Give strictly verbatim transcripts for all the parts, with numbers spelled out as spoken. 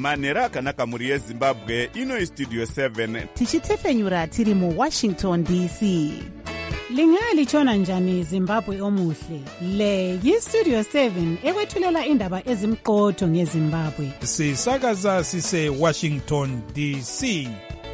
manhero akanaka mhuri yezimbabwe. Ino istudio seven tichitefenyura tiri muwashington D C. Lingalitshona njani Zimbabwe omuhle? Le yistudio seven ekwethulela indaba ezimqotho ngeZimbabwe. Sisakaza sise Washington D C.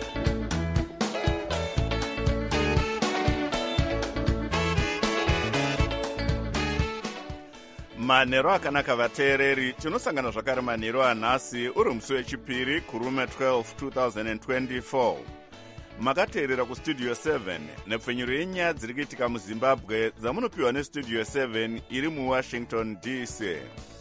manhero akanaka vateereri, tinosangana zvakare manhero anhasi uri musi wechipiri kurume twelve twenty twenty-four. Makateerera kustudio seven nepfenyuro yenyaya dziri kuitika muzimbabwe dzamunopiwa nestudio seven iri muwashington D C.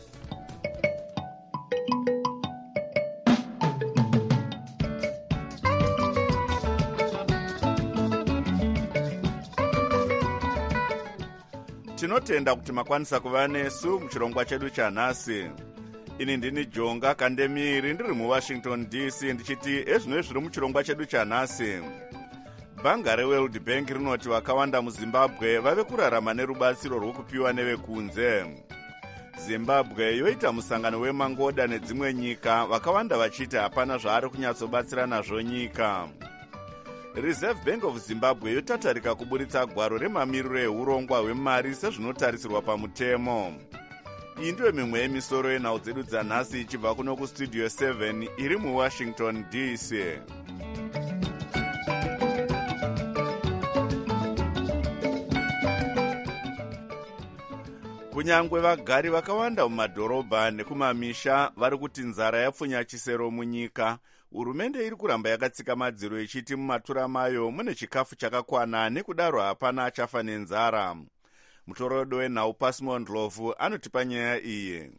Tinotenda kuti makwanisa kuva nesu muchirongwa chedu chanhasi. Ini ndini Jonga Kandemiri ndiri muwashington D C ndichiti ezvino zviri muchirongwa chedu chanhasi. Bhanga reWorld Bank rinoti vakawanda muZimbabwe vave kurarama nerubatsiro rwokupiwa nevekunze. Zimbabwe yoita musangano wemangoda nedzimwe nyika, vakawanda vachiti hapana zvaari kunyatsobatsira nazvo nyika. Reserve Bank of Zimbabwe yotatarika kuburitsa gwaro remamiriro ehurongwa hwemari sezvinotarisirwa pamutemo. Iyi ndiyo mimwe yemisoro yenhau dzedu dzanhasi ichibva kuno kustudio seven iri muwashington D C. Kunyangwe vagari vakawanda mumadhorobha nekumamisha vari kuti nzara yapfunya chisero munyika, hurumende iri kuramba yakatsika madziro ichiti mumatura mayo mune chikafu chakakwana nekudaro hapana achafa nenzara. Mutorodo wenhau Pasmond Lofu anotipa nyaya iyi.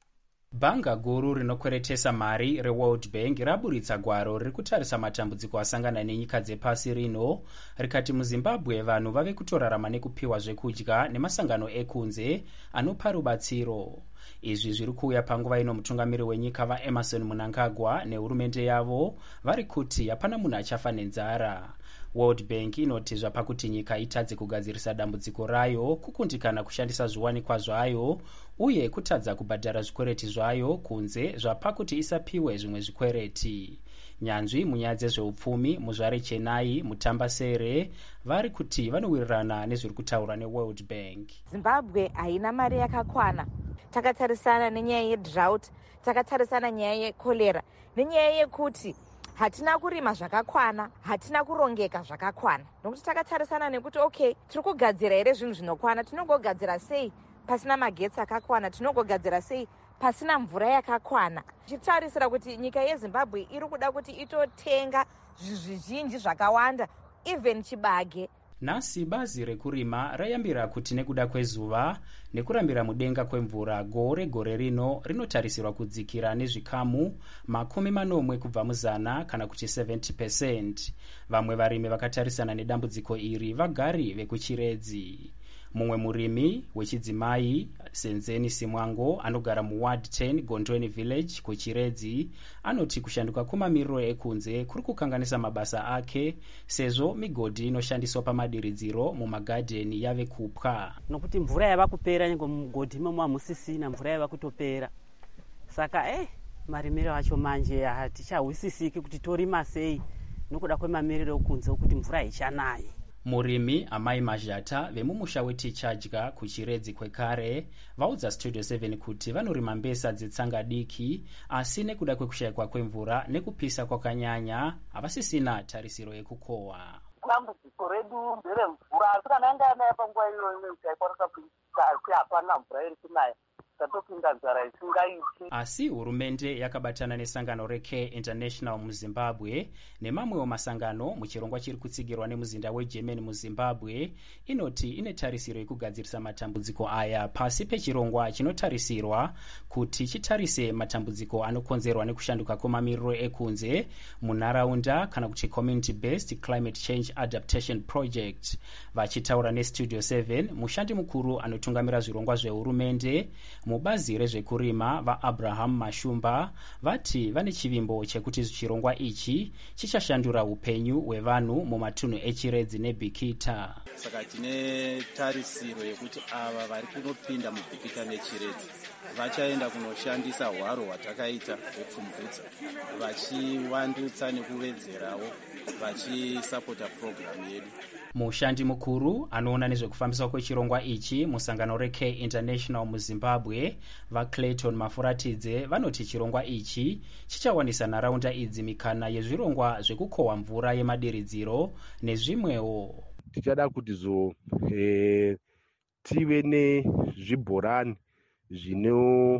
Bhanga guru rinokweretesa mari reWorld Bank raburitsa gwaro riri kutarisa matambudziko asangana nenyika dzepasi rino, rikati muZimbabwe vanhu vave kutorarama nekupiwa zvekudya nemasangano ekunze anopa rubatsiro. Izvi zviri kuuya panguva ino mutungamiri wenyika vaEmerson Mnangagwa nehurumende yavo vari kuti hapana munhu achafa nenzara. World Bank inoti zvapakuti nyika itadze kugadzirisa dambudziko rayo kukundikana kushandisa zviwanikwa zvayo uye kutadza kubhadhara zvikwereti zvayo kunze zvapakuti isapiwe zvimwe zvikwereti. Nyanzvi munyaya dzezveupfumi muzvare Chenai Mutambasere vari kuti vanowirirana nezviri kutaurwa neWorld Bank. Zimbabwe haina mari yakakwana. Takatarisana nenyaya yedrought, takatarisana nyaya yekolera, nenyaya yekuti hatina kurima zvakakwana, hatina kurongeka zvakakwana. Nokuti takatarisana nekuti okay, tiri kugadzira here zvinhu zvinokwana, tinogogadzira sei pasina magetsi akakwana, tinogogadzira sei pasina mvura yakakwana. Tichitarisira kuti nyika yeZimbabwe iri kuda kuti itotenga zvizhinji zvakawanda, even chibage. Nhasi bazi rekurima rayambira kuti nekuda kwezuva nekurambira mudenga kwemvura gore gore rino rinotarisirwa kudzikira nezvikamu makumi manomwe kubva muzana kana kuti seventy percent. Vamwe varimi vakatarisana nedambudziko iri vagari vekuchiredzi. Mumwe murimi wechidzimai Senzeni Simwango anogara muward ten Gondweni village kuchiredzi anoti kushanduka kwemamiriro ekunze kuri kukanganisa mabasa ake sezvo migodhi inoshandiswa pamadiridziro mumagadheni yave kupwa. Nokuti mvura yava kupera nyengo mugodhi imomo hamusisina, mvura yava kutopera. Saka eh marimiro acho manje hatichahwisisiki kuti torima sei nokuda kwemamiriro ekunze kuti mvura ichanayi. Murimi Amai Majata vemumusha wetichadya kuchiredzi kwekare vaudza Studio seven kuti vanorima mbesa dzetsanga diki asi nekuda kwekushayikwa kwemvura nekupisa kwakanyanya havasisina tarisiro yekukohwa. Dambudziko redu nderemvura, asi kana yanga yanaya panguva iyoyo taikwanisa kuti hapana mvura iri kunaya, tatopinda nzara isingaiti. Asi hurumende yakabatana nesangano reCare International muZimbabwe nemamwewo masangano muchirongwa chiri kutsigirwa nemuzinda weGermany muZimbabwe inoti ine tarisiro yekugadzirisa matambudziko aya pasi pechirongwa chinotarisirwa kuti chitarise matambudziko anokonzerwa nekushanduka kwemamiriro ekunze munharaunda kana kuti Community Based Climate Change Adaptation Project. Vachitaura neStudio seven, mushandi mukuru anotungamira zvirongwa zvehurumende mubazi rezvekurima vaabraham mashumba vati vane chivimbo chekuti chirongwa ichi chichashandura upenyu hwevanhu mumatunhu echiredzi nebhikita. Saka tine tarisiro yekuti ava vari kunopinda mubhikita nechiredzi vachaenda kunoshandisa hwaro hwatakaita hwepfumvudza vachivandutsa nekuvedzerawo vachisapota purogiramu yedu. Mushandi mukuru anoona nezvekufambiswa kwechirongwa ichi musangano reK International muZimbabwe vaClayton Mafuratidze vanoti chirongwa ichi chichawanisa nharaunda idzi mikana yezvirongwa zvekukohwa mvura yemadiridziro nezvimwewo. Tichada kuti zo e, tive nezvibhorani zvino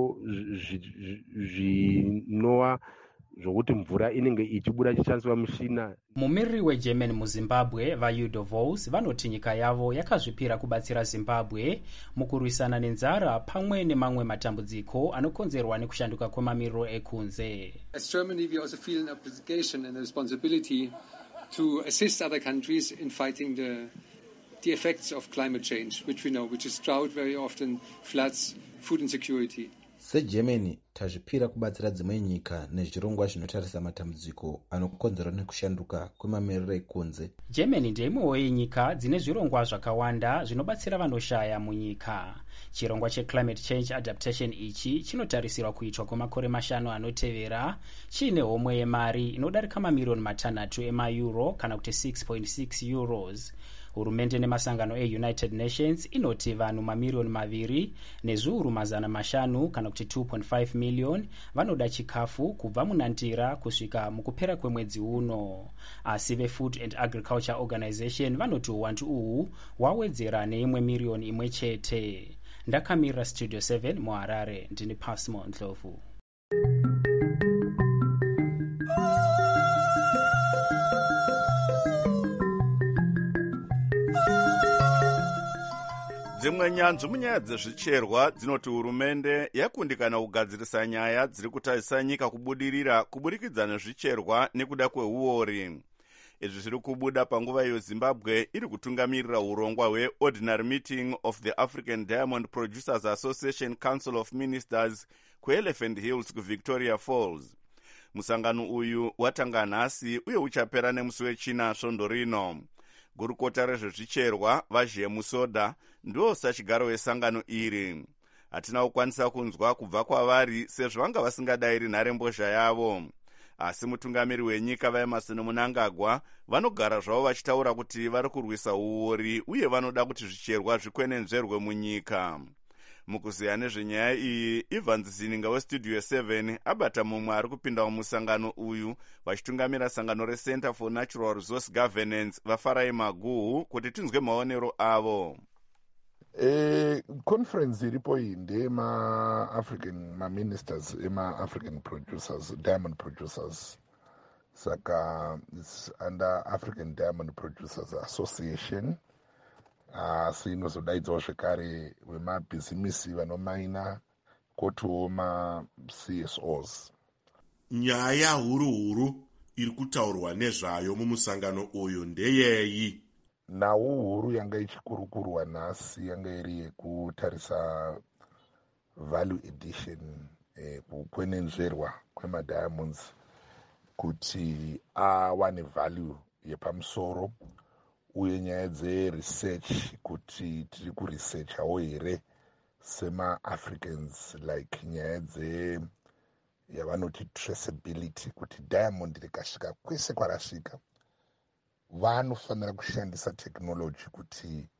zvinova zvokuti mvura inenge ichibuda chichishandiswa mushina. Mumiriri weGerman muZimbabwe vaUdo Vos vanoti nyika yavo yakazvipira kubatsira Zimbabwe mukurwisana nenzara pamwe nemamwe matambudziko anokonzerwa nekushanduka kwemamiriro ekunze. As Germany, we also feel an obligation and a responsibility to assist other countries in fighting the the effects of climate change, which we know, which is drought very often, floods, food insecurity. SeGermany tazvipira kubatsira dzimwe nyika nezvirongwa zvinotarisa matambudziko anokonzerwa nekushanduka kwemamiriro ekunze. Germany ndeimwewo yenyika dzine zvirongwa zvakawanda zvinobatsira vanoshaya munyika. Chirongwa checlimate change adaptation ichi chinotarisirwa kuitwa kwemakore mashanu anotevera chiine homwe yemari inodarika mamiriyoni matanhatu emaeuro kana kuti six point six euros. Hurumende nemasangano eUnited Nations inoti vanhu mamiriyoni maviri nezviuru mazana mashanu kana kuti two point five million vanoda chikafu kubva munandira kusvika mukupera kwemwedzi uno. Asi veFood and Agriculture Organization vanoti uwandu uhu hwawedzera neimwe miriyoni imwe chete. Ndakamira Studio seven muHarare, ndini Pasmo Ndlovu. Dzimwe nyanzvi munyaya dzezvicherwa dzinoti hurumende yakundikana kugadzirisa nyaya dziri kutarisa nyika kubudirira kuburikidza nezvicherwa nekuda kweuori. Izvi zviri kubuda panguva iyo Zimbabwe iri kutungamirira urongwa hweOrdinary Meeting of the African Diamond Producers Association Council of Ministers kuElephant Hills kuVictoria Falls. Musangano uyu watanga nhasi uye uchapera nemusi wechina svondo rino. Gurukota rezvezvicherwa vaZhie Musoda ndiwo sachigaro wesangano iri. Hatina kukwanisa kunzwa kubva kwavari sezvo vanga vasingadayiri nharembozha yavo. Asi mutungamiri wenyika vaEmerson Mnangagwa vanogara zvavo vachitaura kuti vari kurwisa uori uye vanoda kuti zvicherwa zvikwenenzverwe munyika. Mukuziya nezvenyaya iyi, Evans Zininga weStudio seven abata mumwe ari kupinda mumusangano uyu vachitungamira sangano reCenter for Natural Resource Governance vaFarai Maguhu kuti tinzwe maonero avo. Eh, conference iripo iyi ndema African ma ministers ema African producers, diamond producers. Saka it's under African Diamond Producers Association. Asi inozodaidzwawo zvekare vemabhizimisi vanomaina kotiwo ma-C S Os. Nyaya huru huru iri kutaurwa nezvayo mumusangano uyu ndeyeyi? Nawo huru yanga ichikurukurwa nhasi yanga iri yekutarisa value addition, eh, kukwenenzverwa kwemadiamonds kuti awane value yepamusoro, uye nyaya dzeresearch kuti tiri kuresearchawo here sema-Africans, like nyaya dze yavanoti traceability, kuti diamond rikasvika kwese kwarasvika vanofanira kushandisa technology kuti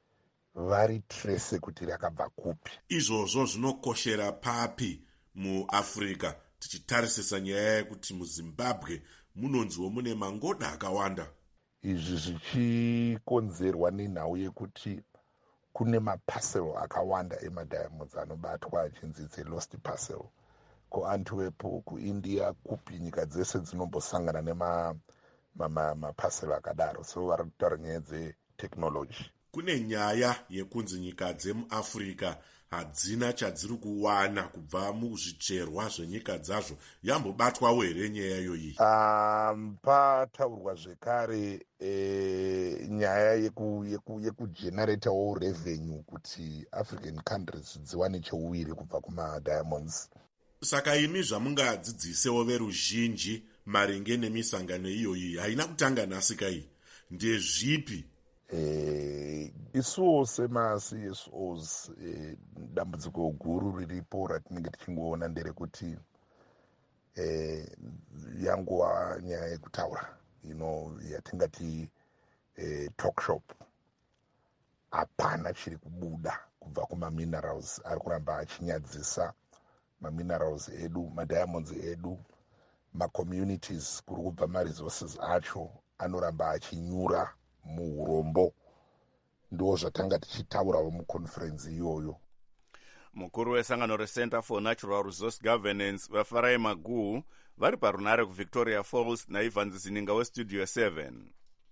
varitrace kuti rakabva kupi. Izvozvo zvinokoshera papi muAfrica tichitarisisa nyaya yekuti muZimbabwe munonziwo mune mangoda akawanda? Izvi zvichikonzerwa nenhau yekuti kune maparcel akawanda emadiamonds anobatwa achinzi it's a lost parcel. KuAntwerp, kuIndia, kupi nyika dzese dzinombosangana nema maparcel akadaro. So vari kutaura nyaya dzetechnology. kune nyaya yekunzi nyika dzemuafrica hadzina chadziri kuwana kubva muzvicherwa zvenyika dzazvo. Yambobatwawo here nyaya iyoyi? Um, pataurwa zvekare e, nyaya yekugeneratewo yeku, yeku revenue kuti African countries dziwane cheuwiri kubva kumadiamonds. Saka imi zvamungadzidzisewo veruzhinji maringe nemisangano iyoyi haina kutanga nhasi kai, ndezvipi? Eh, isuwo semasi C S Os eh, dambudziko guru riripo ratinenge tichingoona nderekuti eh, yanguva nyaya yekutaura ino yatingati eh, talk shop. Hapana chiri kubuda kubva kumaminerals ari kuramba achinyadzisa maminerals edu, madiamonds edu, macommunities kuri kubva maresources acho anoramba achinyura muurombo. Ndo zvatanga tichitaurawo muconference iyoyo. Mukuru wesangano reCenter for Natural Resource Governance vafarai Magu vari parunare kuVictoria Falls naIvan Zininga weStudio seven.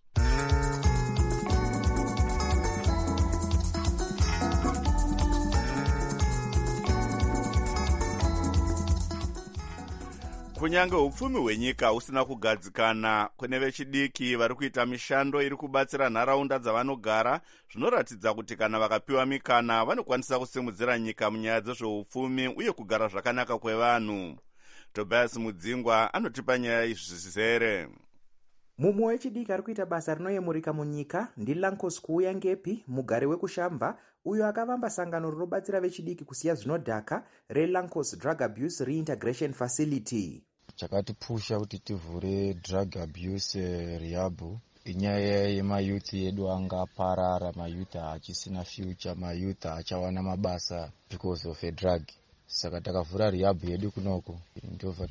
Kunyange upfumi hwenyika usina kugadzikana, kune vechidiki vari kuita mishando iri kubatsira nharaunda dzavanogara, zvinoratidza kuti kana vakapiwa mikana vanokwanisa kusimudzira nyika munyaya dzezveupfumi uye kugara zvakanaka kwevanhu. Tobias Mudzingwa anotipa nyaya izvi zvizere. Mumwe wechidiki ari kuita basa rinoyemurika munyika ndiLankos Kuuya Ngepi, mugari wekushamba, uyo akavamba sangano rinobatsira vechidiki kusiya zvinodhaka reLankos Drug Abuse Reintegration Facility. Chakatipusha kuti tivhure drug abuse rehab inyaya yemayouth edu anga aparara, mayouth achisina future, mayouth achawana mabasa because of a drug. Saka takavhura rehab yedu kunoko, ndobva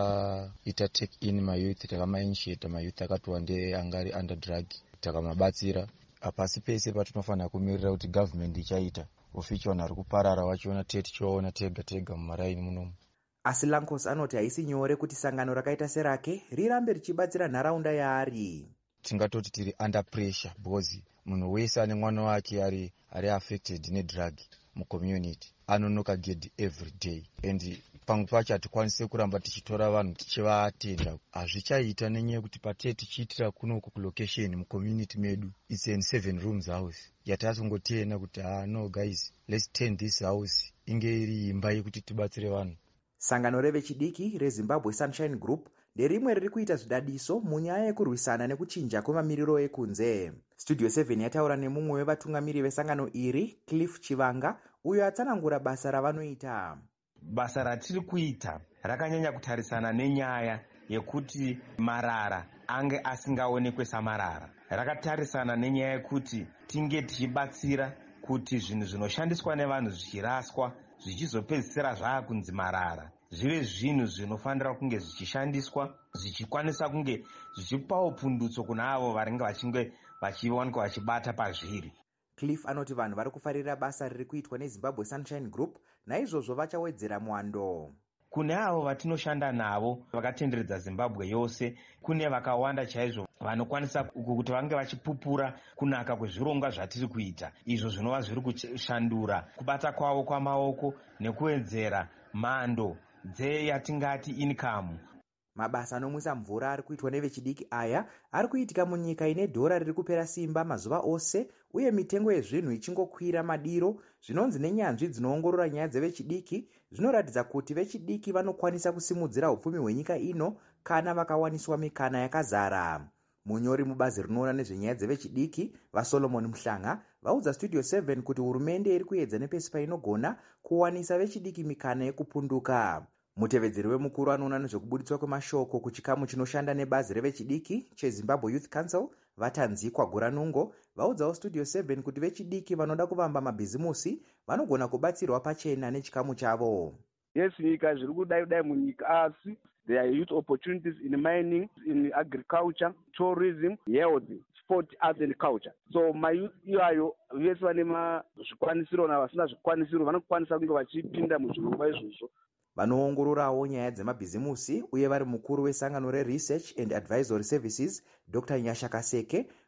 taita take in mayouth, takamainitiate mayouth akatowande angari under drug, takamabatsira. Apasi pese patinofanira kumirira kuti government ichaita ofichiona ari kuparara wachiona tete choona tega tega mumaraini munomu. Asi Lankos anoti haisi nyore kuti sangano rakaita serake rirambe richibatsira nharaunda yaari. Tingatoti tiri under pressure because munhu wese ane mwana wake ari ari affected nedrug mucommunity anonoka gedi every day, and pamwe pacho hatikwanise kuramba tichitora vanhu tichivaatenda. Hazvichaita nenyaya yekuti patete tichiitira kunoko kulocation mucommunity medu, it's in seven rooms house yatasongotena kuti ah no guys, let's turn this house inge iri imba yekuti tibatsire vanhu. Sangano revechidiki reZimbabwe Sunshine Group nderimwe riri kuita zvidadiso munyaya yekurwisana nekuchinja kwemamiriro ekunze. Studio seven yataura nemumwe wevatungamiri vesangano iri, Cliff Chivanga, uyo atsanangura basa ravanoita. Basa ratiri kuita rakanyanya kutarisana nenyaya yekuti marara ange asingaonekwe samarara. Rakatarisana nenyaya yekuti tinge tichibatsira kuti zvinhu zvinoshandiswa nevanhu zvichiraswa zvichizopedzisira zvaakunzi marara zvive zvinhu zvinofanira kunge zvichishandiswa zvichikwanisa kunge zvichipawo pundutso kuna avo varinge vachinge vachiwanikwa vachibata pazviri. Cliff anoti vanhu vari kufarira basa riri kuitwa neZimbabwe Sunshine Group, naizvozvo vachawedzera mwando. Kune avo vatinoshanda navo vakatenderedza Zimbabwe yose, kune vakawanda chaizvo vanokwanisa kuti vange vachipupura kunaka kwezvirongwa zvatiri kuita, izvo zvinova zviri kushandura kubata kwavo kwamaoko nekuwedzera mhando dzeyatingati income. Mabasa anomwisa mvura ari kuitwa nevechidiki aya ari kuitika munyika ine dhora riri kupera simba mazuva ose, uye mitengo yezvinhu ichingokwira madiro. Zvinonzi nenyanzvi dzinoongorora nyaya dzevechidiki zvinoratidza kuti vechidiki vanokwanisa kusimudzira upfumi hwenyika ino kana vakawaniswa mikana yakazara. Munyori mubazi rinoona nezvenyaya dzevechidiki vaSolomon Mhlanga vaudza Studio seven kuti hurumende iri kuedza nepesi painogona kuwanisa vechidiki mikana yekupunduka. Mutevedzeri wemukuru anoona nezvekubuditswa kwemashoko kuchikamu chinoshanda nebazi revechidiki cheZimbabwe Youth Council Vatanzikwa Guranungo vaudzawo Studio seven kuti vechidiki vanoda kuvamba mabhizimusi vanogona kubatsirwa pachena nechikamu chavo. Yes, nyika zviri kudai kudai munyika asi there are youth opportunities in mining, in agriculture, tourism, health, sport, arts and culture. So mayouth iwayo vese vane mazvikwanisiro navasina zvikwanisiro vanokwanisa kunge vachipinda muzvirongwa izvozvo. Vanoongororawo nyaya dzemabhizimusi uye vari mukuru wesangano reResearch and Advisory Services Doctor Nyasha Kaseke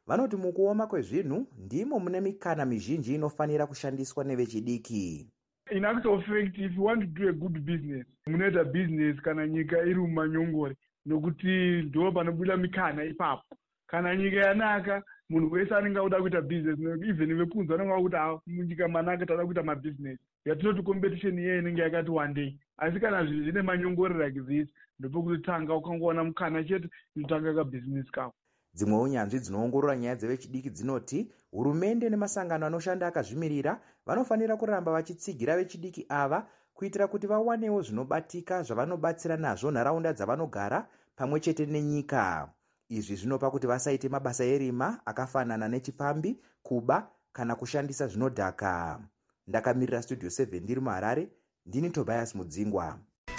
vanoti mukuoma kwezvinhu ndimo mune mikana mizhinji inofanira kushandiswa nevechidiki. In actual fact, if you want to do a good business, munoita business kana nyika iri mumanyongore, nokuti ndo panobuda mikana ipapo. Kana nyika yanaka, munhu wese anenge auda kuita business, even vekunze vanenge vakuti munyika manaka tada kuita mabusiness. Yatinoti competition iye inenge yakati one day. Asi kana zvinhu zvine manyongore like this, ndopokutanga ukangoona mukana chete inotanga ka business kako. Dzimwe unyanzvi dzinoongorora nyaya dzevechidiki dzinoti hurumende nemasangano anoshanda akazvimirira vanofanira kuramba vachitsigira vechidiki ava kuitira kuti vawanewo zvinobatika zvavanobatsira nazvo nharaunda dzavanogara pamwe chete nenyika. Izvi zvinopa kuti vasaite mabasa erima akafanana nechipfambi, kuba kana kushandisa zvinodhaka. Ndakamirira Studio seven ndiri muHarare, ndini Tobias Mudzingwa.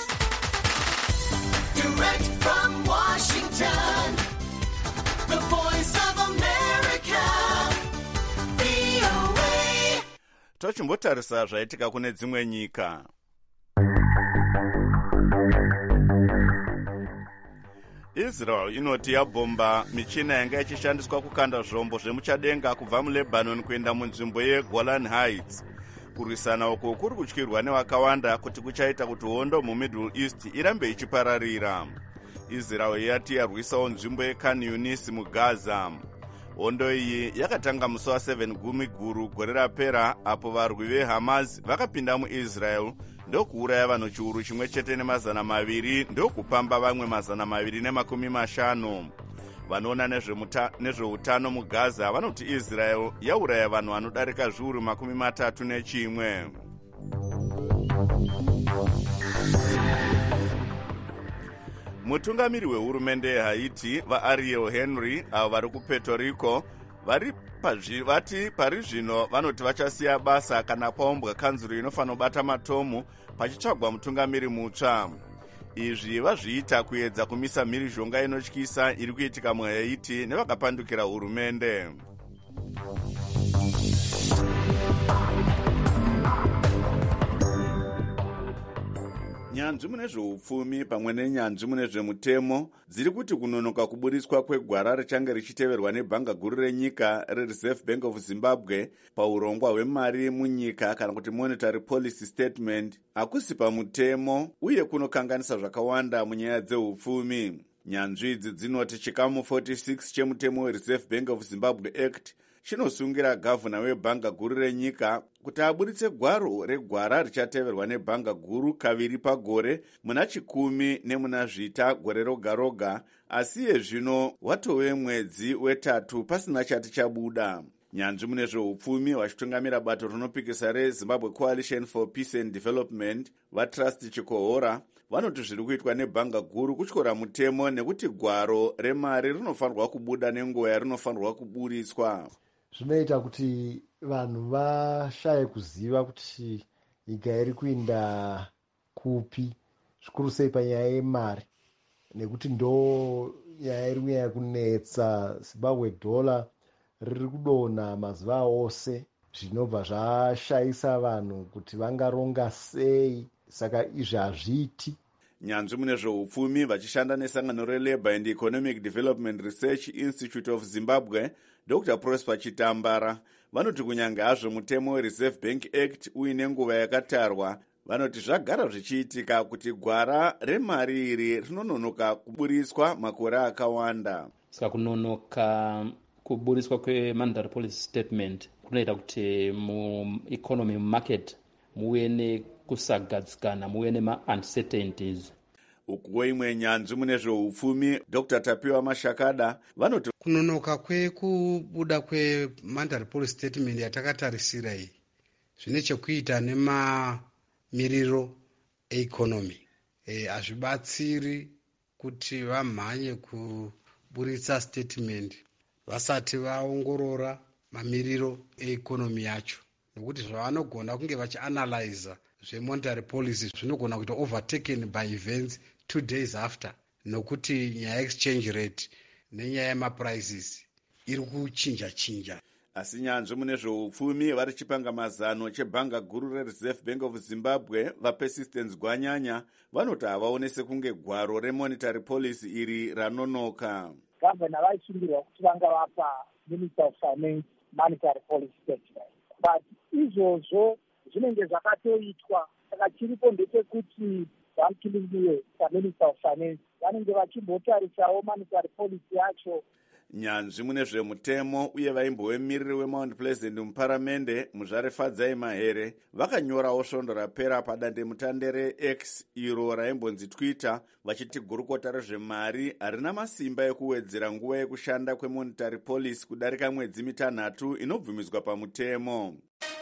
Direct from Washington, the voice of America, V O A. Tochimbotarisa zvaitika kune dzimwe nyika. Israel inoti yabhomba michina yanga ichishandiswa kukanda zvombo zvemuchadenga kubva muLebanon kuenda munzvimbo yeGolan Heights. Kurwisana uku kuri kutyirwa nevakawanda kuti kuchaita kuti hondo muMiddle East irambe ichipararira. Israel yati yarwisawo nzvimbo yeKhan Yunis muGaza. Hondo iyi yakatanga musi wa seven gumi guru gore rapera apo varwi veHamas vakapinda muIsrael ndokuuraya vanhu chiuru chimwe chete nemazana maviri ndokupamba vamwe mazana maviri nemakumi mashanu. Vanoona nezveutano muGaza vanoti Israel yauraya vanhu vanodarika zviuru makumi matatu nechimwe. Mutungamiri wehurumende yeHaiti vaAriel Henry avo vari kuPuerto Rico vari vati pari zvino vanoti vachasiya basa kana paumbwa kanzuro inofanira kubata matomu pachitsvagwa mutungamiri mutsva. Izvi vazviita kuedza kumisa mhirizhonga inotyisa iri kuitika muHaiti nevakapandukira hurumende. Nyanzvi mune zveupfumi pamwe nenyanzvi mune zvemutemo dziri kuti kunonoka kuburiswa kwegwara richange richiteverwa nebhanga guru renyika reReserve Bank of Zimbabwe paurongwa hwemari munyika kana kuti monetary policy statement hakusi pamutemo uye kunokanganisa zvakawanda munyaya dzeupfumi. Nyanzvi idzi dzinoti chikamu forty-six chemutemo weReserve Bank of Zimbabwe Act chinosungira gavhuna webhanga guru renyika kuti aburitse gwaro regwara richateverwa nebhanga guru kaviri pagore muna chikumi nemuna zvita gore roga roga, asi yezvino watove mwedzi wetatu pasina chati chabuda. Nyanzvi mune zveupfumi vachitungamira bato rinopikisa reZimbabwe Coalition for Peace and Development vaTrust Chikohora vanoti zviri kuitwa nebhanga guru kutyora mutemo nekuti gwaro remari rinofanirwa kubuda nenguva yarinofanirwa kuburitswa. Zvinoita kuti vanhu vashaye kuziva kuti nyika iri kuenda kupi, zvikuru sei panyaya yemari, nekuti ndo nyaya iri kunyanya kunetsa. Zimbabwe dollar riri kudonha mazuva ose, zvinobva zvashayisa vanhu kuti vangaronga sei, saka izvi hazviiti. Nyanzvi mune zveupfumi vachishanda nesangano reLabour and Economic Development Research Institute of Zimbabwe Doctor Prosper Chitambara vanoti kunyange hazvo mutemo weReserve Bank Act uine nguva yakatarwa, vanoti zvagara zvichiitika kuti gwara remari iri rinononoka kuburiswa makore akawanda. Saka kunonoka kuburiswa kwemonetary policy statement kunoita kuti mueconomy market muve nekusagadzikana, muve nema-uncertainties. Ukuwo imwe nyanzvi mune zveupfumi Doctor Tapiwa Mashakada vanoti kunonoka kwekubuda kwemonetary policy statement yatakatarisira iyi zvine chekuita nemamiriro economy. Hazvibatsiri e, kuti vamhanye kuburitsa statement vasati vaongorora mamiriro economy yacho, nekuti zvavanogona kunge vachianalyza zvemonetary policy zvinogona kuita overtaken by events two days after, nokuti nyaya exchange rate nenyaya yemaprices iri kuchinja chinja. Asi nyanzvi mune zveupfumi vari chipanga mazano chebhanga guru reReserve Bank of Zimbabwe vaPersistence Gwanyanya vanoti havaonese kunge gwaro remonetary policy iri ranonoka. gavhana vaisungirwa kuti vanga vapa minister of finance monetary policy statement, but izvozvo zvinenge zvakatoitwa. Saka chiripo ndechekuti vamkilimiwe saminister of finance vanenge vachimbotarisawo monetary policy yacho. Nyanzvi mune zvemutemo uye vaimbovemiriri weMount Pleasant muparamende Muzvare Fadzai Mahere vakanyorawo svondo rapera padandemutande reX iro raimbonzi Twitter vachiti gurukota rezvemari harina masimba ekuwedzera nguva yekushanda kwemonetary policy kudarika mwedzi mitanhatu inobvumidzwa pamutemo.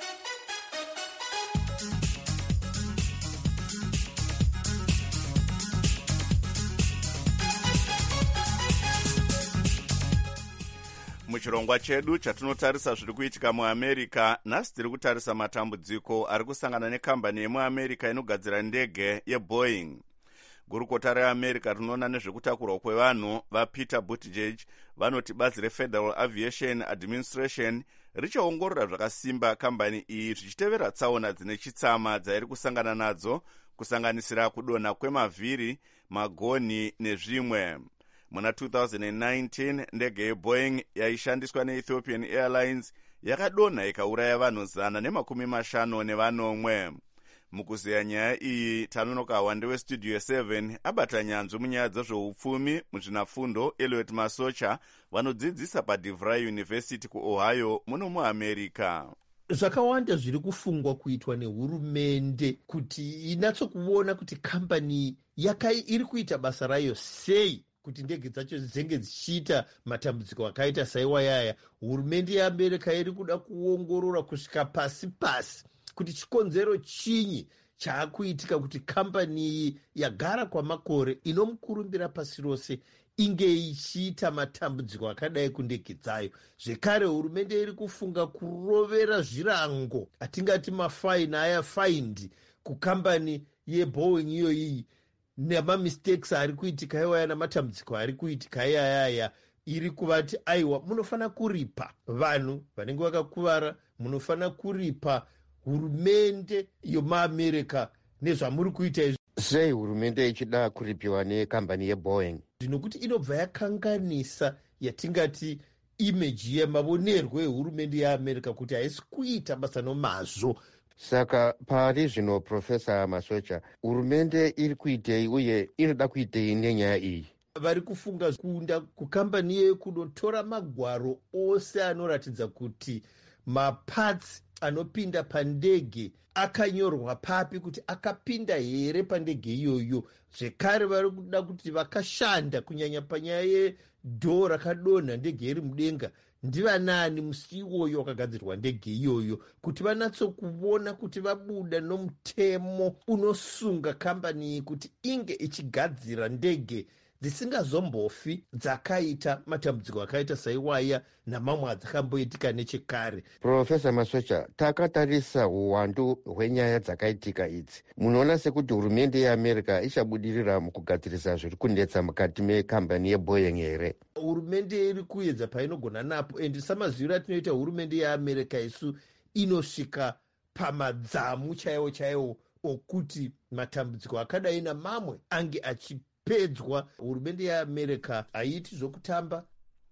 Muchirongwa chedu chatinotarisa zviri kuitika muAmerica, nhasi tiri kutarisa matambudziko ari kusangana nekambani yemuAmerica inogadzira ndege yeBoeing. Gurukota reAmerica rinoona nezvekutakurwa kwevanhu vaPeter Buttigieg vanoti bazi reFederal Aviation Administration richaongorora zvakasimba kambani iyi zvichitevera tsaona dzine chitsama dzairi kusangana nadzo, kusanganisira kudonha kwemavhiri, magonhi nezvimwe. Muna two thousand nineteen ndege yeBoeing yaishandiswa neEthiopian Airlines yakadonha ikauraya vanhu zana nemakumi mashanu nevanomwe. Mukuzeya nyaya iyi Tanonoka Wande weStudio seven abata nyanzvi munyaya dzezveupfumi muzvinafundo Elliot Masocha vanodzidzisa paDeVry University kuOhio muno muAmerica. Zvakawanda zviri kufungwa kuitwa nehurumende kuti inatsokuona kuti kambani yakai iri kuita basa rayo sei kuti ndege dzacho dzenge dzichiita matambudziko akaita saiwayaya. Hurumende yeAmerica iri kuda kuongorora kusvika pasi pasi kuti chikonzero chinyi chaakuitika kuti kambani iyi yagara kwamakore inomukurumbira pasi rose inge ichiita matambudziko akadai kundege dzayo. Zvekare hurumende iri kufunga kurovera zvirango atingati mafaini aya faindi kukambani yeBoeing iyo iyi nemamistakes ari kuitika iwaya namatambudziko ari kuitika iyayaya. Iri kuvati aiwa munofana kuripa vanhu vanenge vakakuvara, munofana kuripa hurumende yomuAmerica nezvamuri kuita izvi. Sei hurumende ichida kuripiwa nekambani yeBoeing? Zvinokuti inobva yakanganisa yatingati imeji yemavonerwo ehurumende yeAmerica kuti haisi kuita basa nomazvo. Saka pari zvino Profesa Masocha, hurumende iri kuitei uye inoda kuitei nenyaya iyi? Vari kufunga kuunda kukambani yeyo kunotora magwaro ose anoratidza kuti mapatsi anopinda pandege akanyorwa papi kuti akapinda here pandege iyoyo. Zvekare vari kuda kuti vakashanda kunyanya panyaya yedhoo rakadonha ndege iri mudenga ndivanani musi iwoyo wakagadzirwa ndege iyoyo, kuti vanatsokuona kuti vabuda nomutemo unosunga kambani iyi kuti inge ichigadzira ndege dzisingazombofi dzakaita matambudziko akaita saiwaya namamwe adzakamboitika nechekare. Profesa Masocha, takatarisa uwandu hwenyaya dzakaitika idzi, munoona sekuti hurumende yeAmerica ichabudirira mukugadzirisa zviri kunetsa mukati mekambani yeBoeing here? Hurumende iri kuedza painogona napo, endi samaziviro atinoita hurumende yeAmerica isu inosvika pamadzamu chaiwo chaiwo okuti matambudziko akadai namamwe ange achi pedzwa. Hurumende yeAmerica haiti zvokutamba.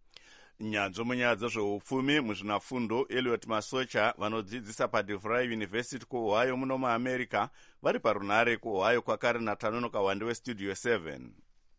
Nyanzvi munyaya dzezveupfumi muzvinafundo Elliot Masocha vanodzidzisa paDeVry University kuOhio muno muAmerica vari parunhare kuOhio kwakare naTanonoka Wande weStudio seven.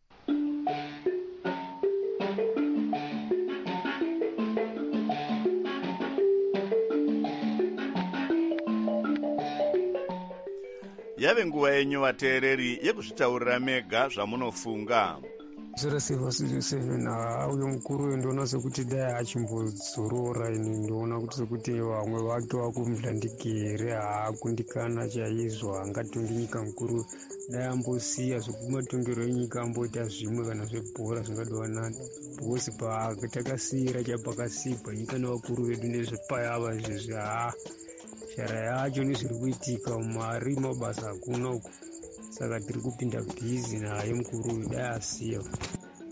Yave nguva yenyu vateereri yekuzvitaurira mega zvamunofunga. zero silver studio seven uyo mukuru uyo ndoona sekuti dai achimbodzorora. ini ndoona kuti sekuti vamwe vake vakumudhandikire haakundikana chaizvo, angatonge nyika mukuru dai ambosiya zvekumatongero enyika amboita zvimwe kana zvebhora zvingadovanani, because patakasiyira chapakasigwa nyika nevakuru vedu nezvepayava izvezvi haa shara yacho nezviri kuitika mari mabasa hakuna uku. Saka tiri kupinda bhizi naye mukuru dai asiya.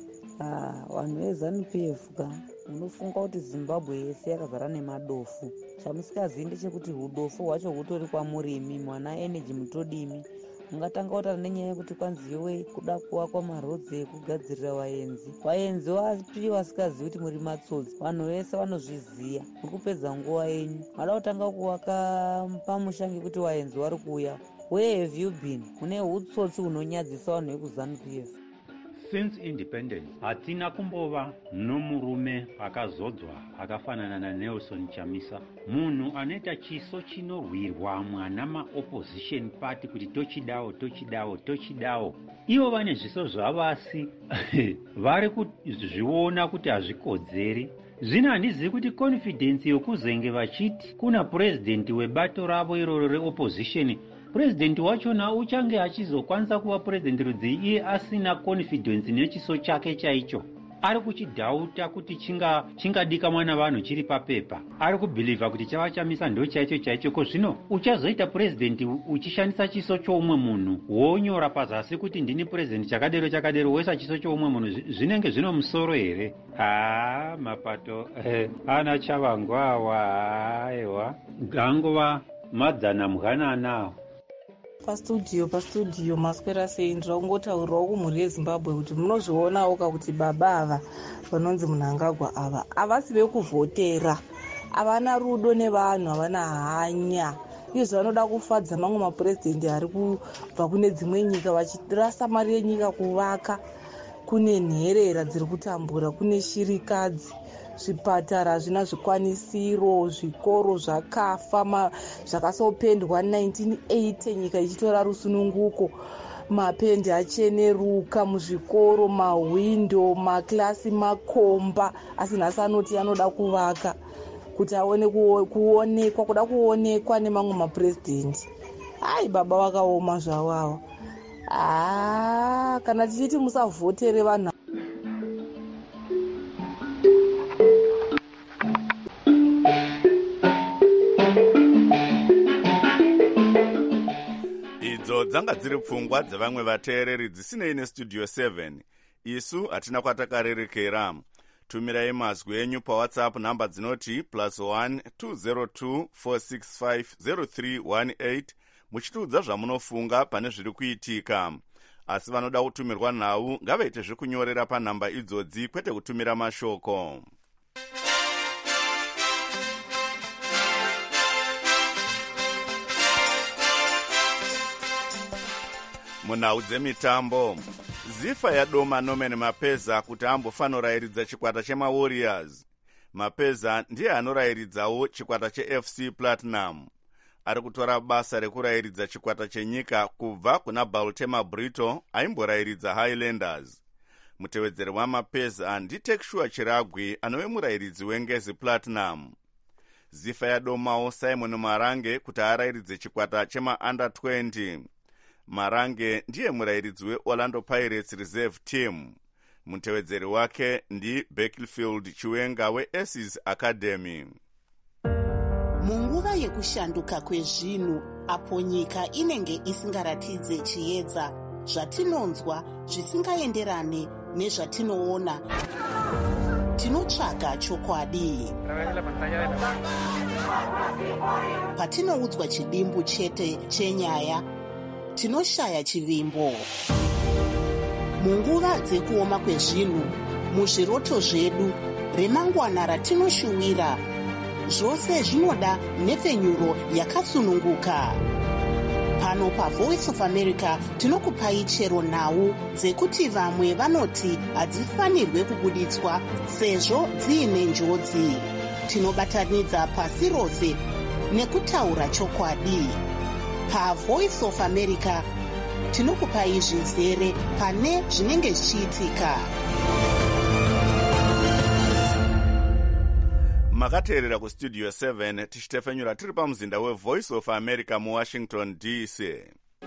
Vanhu veZANU-P F ka unofunga kuti Zimbabwe yese yakazara nemadofu. chamusingazivi ndechekuti rudofu hwacho hutori kwamurimi, mwana energy mutodimi. Mungatanga kutaura nenyaya yekuti kwanzi iwe kuda kuvakwa marodzi ekugadzirira vaenzi. Vaenzi vapi vasingazivi kuti muri matsotsi, vanhu vese vanozviziva. Muri kupedza nguva yenyu. Mada kutanga kuvaka pamusha ngekuti vaenzi vari kuuya. Where have you been? Mune hutsotsi hunonyadzisa vanhu vekuzanu P F. Since independence hatina kumbova nomurume akazodzwa akafanana naNelson Chamisa, munhu anoita chiso chinorwirwa mwana maopposition party kuti tochidawo tochidawo tochidawo. Ivo vane zviso zvavasi vari kuzviona kuti hazvikodzeri. Zvino handizivi kuti confidence yokuzenge vachiti kuna president webato ravo iroro reopposition, president wachona uchange achizokwanisa kuva president rudzi iye asina confidence nechiso chake chaicho. Ari kuchidhauta kuti chinga chingadika mwana vanhu chiri papepa. Ari kubhilivha kuti chava Chamisa ndo chaicho chaicho. Ko zvino uchazoita president uchishandisa chiso choumwe munhu, wonyora pazasi kuti ndini president chakadero chakadero, wesa chiso choumwe munhu, zvinenge zvino musoro here? Ah, mapato eh, ana chavangwawa aiwa gangova madzana mughanana. Pastudio pastudio maswera sei, ndakungotaurirawo kumhuri yeZimbabwe kuti munozvionawo ka kuti baba ava vanonzi Mnangagwa ava havasi vekuvhotera, havana rudo nevanhu, havana hanya. Izvo vanoda kufadza mamwe mapurezidendi ari kubva kune dzimwe nyika vachirasa mari yenyika kuvaka. Kune nherera dziri kutambura, kune shirikadzi, zvipatara hazvina zvikwanisiro, zvikoro zvakafa zvakasopendwa nineteen eighty nyika ichitora rusununguko, mapendi acheneruka muzvikoro, mahwindo, makilasi makomba, asi nhasi anoti anoda kuvaka kuti aone kuonekwa, kuda kuonekwa nemamwe mapurezidendi. Ai baba vakaoma zvavavo. Ah, kana tichiti musavhotere vanhu idzo dzanga dziri pfungwa dzevamwe vateereri dzisinei nestudio seven. Isu hatina kwatakarerekera. Tumirai mazwi enyu pawhatsapp namba dzinoti plus one two zero two four six five zero three one eight muchitiudza zvamunofunga pane zviri kuitika. Asi vanoda kutumirwa nhau ngavaite zvekunyorera panhamba idzodzi kwete kutumira mashoko. Munhau dzemitambo, zifa yadoma Norman Mapeza kuti ambofanorayiridza chikwata chemaWarriors. Mapeza ndiye anorayiridzawo chikwata cheF C Platinum. Ari kutora basa rekurayiridza chikwata chenyika kubva kuna Baltimore Brito aimborayiridza Highlanders. Mutevedzeri waMapeza ndiTekshua Chiragwi anove murayiridzi wengezi Platinum. Zifa yadomawo Simon Marange kuti arayiridze chikwata chema-under twenty. Marange ndiye murayiridzi weOrlando Pirates Reserve Team. Mutevedzeri wake ndi Beckfield Chiwenga weAces Academy. Munguva yekushanduka kwezvinhu, apo nyika inenge isingaratidze chiedza, zvatinonzwa zvisingaenderane nezvatinoona, tinotsvaga chokwadi. Patinoudzwa chidimbu chete chenyaya, tinoshaya chivimbo. Munguva dzekuoma kwezvinhu, muzviroto zvedu, remangwana ratinoshuwira, zvose zvinoda nhepfenyuro yakatsununguka. Pano paVoice of America tinokupai chero nhau dzekuti vamwe vanoti hadzifanirwe kubuditswa sezvo dziine njodzi. Tinobatanidza pasi rose nekutaura chokwadi. PaVoice of America tinokupai zvizere pane zvinenge zvichiitika. Makateerera kustudio seven tichitefenyura tiri pamuzinda weVoice of America muWashington D C.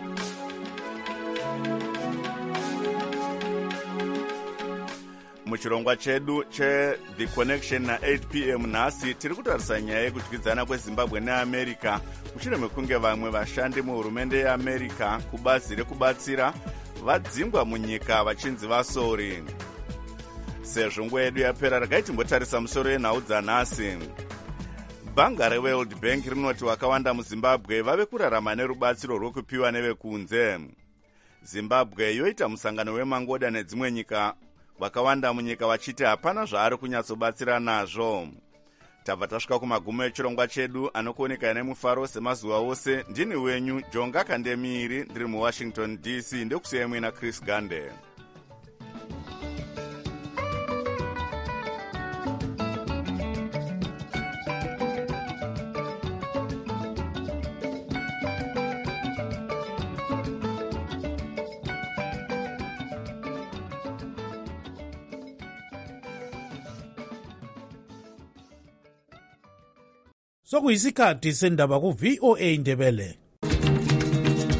Muchirongwa chedu che The Connection na eight p m nhasi tiri kutarisa nyaya yekudyidzana kweZimbabwe neAmerica mushure mekunge vamwe vashandi muhurumende yeAmerica kubazi rekubatsira vadzingwa munyika vachinzi vasori. Sezvo nguva yedu yapera regai timbotarisa musoro yenhau dzanhasi. bhanga reworld bank rinoti vakawanda muzimbabwe vave kurarama nerubatsiro rwokupiwa nevekunze. Zimbabwe yoita musangano wemangoda nedzimwe nyika vakawanda munyika vachiti hapana zvaari kunyatsobatsira nazvo. Tabva tasvika kumagumo echirongwa chedu anokuoneka nemufaro semazuva ose. Ndini wenyu Jonga Kandemiri, ndiri muWashington D C. Ndekusiyai muina Chris Gande. Sokuyisikhathi sendaba ku V O A Ndebele.